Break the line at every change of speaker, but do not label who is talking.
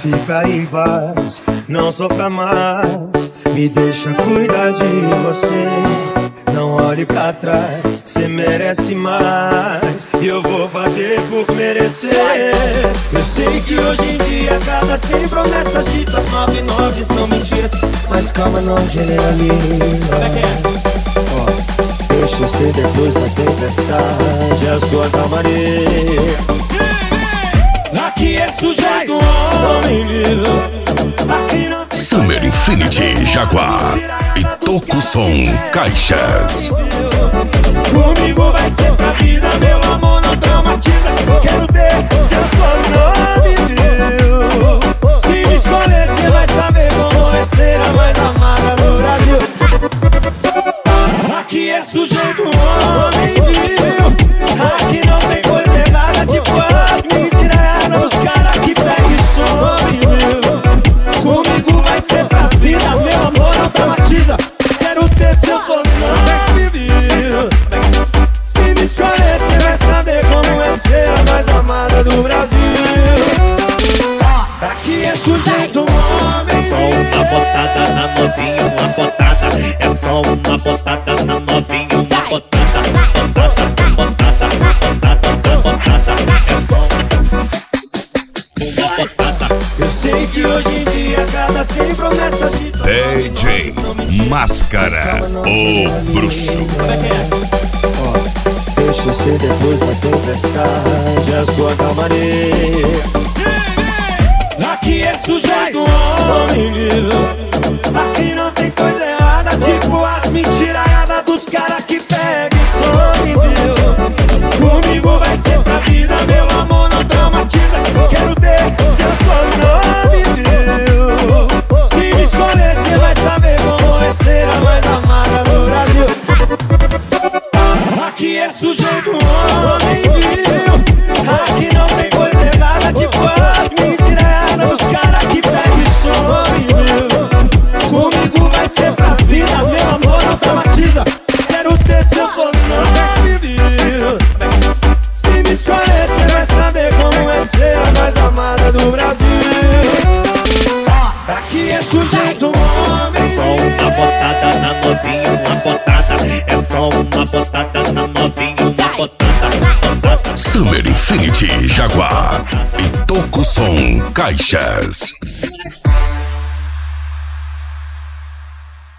ficar em paz, não sofra mais, me deixa cuidar de você. Não olhe pra trás, cê merece mais, e eu vou fazer por merecer. Eu sei que hoje em dia cada 100 promessas ditas 99 são mentiras, mas calma, não generaliza. Deixa eu ser depois da tempestade a sua calmaria. Aqui é sujeito homem vivo, aqui não tem
Summer Infinity Jaguar e Toco Som Caixas.
Comigo vai ser pra vida, meu amor não traumatiza. Quero ter seu sobrenome, viu? Se me escolher, cê vai saber como é ser a mais amada do Brasil. Aqui é sujeito homem, viu? Aqui não tem coisa errada, tipo as mentiras, os caras que pegam e some, viu? Comigo vai ser pra vida, meu amor não traumatiza. Quero ter seu sobrenome, viu? Se me escolher, cê vai saber como é ser a mais amada do Brasil. Aqui é sujeito homem.
É só uma botada na novinha, uma botada. É só uma botada na novinha, uma botada. Botada, botada, botada, botada. É só uma botada.
Eu sei que hoje em dia cada 100 promessas de
DJ Máscara, o bruxo.
Deixa eu ser depois da tempestade a sua calmaria. Aqui é sujeito homem vivo, aqui não tem coisa errada, tipo as mentiraiadas dos caras que pegam e some, viu? Comigo vai ser pra vida, meu amor não traumatiza. Quero ter seu sobrenome, viu? Se me escolher, cê vai saber como é ser a mais amada do Brasil. Aqui é sujeito homem, viu? Aqui não tem coisa errada, tipo as mentiras, os caras que pegam e some, viu? Comigo vai ser pra vida, meu amor não traumatiza. Quero ter seu sobrenome, viu? Se me escolher, cê vai saber como é ser a mais amada do Brasil. Aqui é sujeito homem.
É só uma botada na novinha, uma botada. É só uma botada na novinha, uma botada.
Summer Infinity Jaguar e Toco Som Caixas.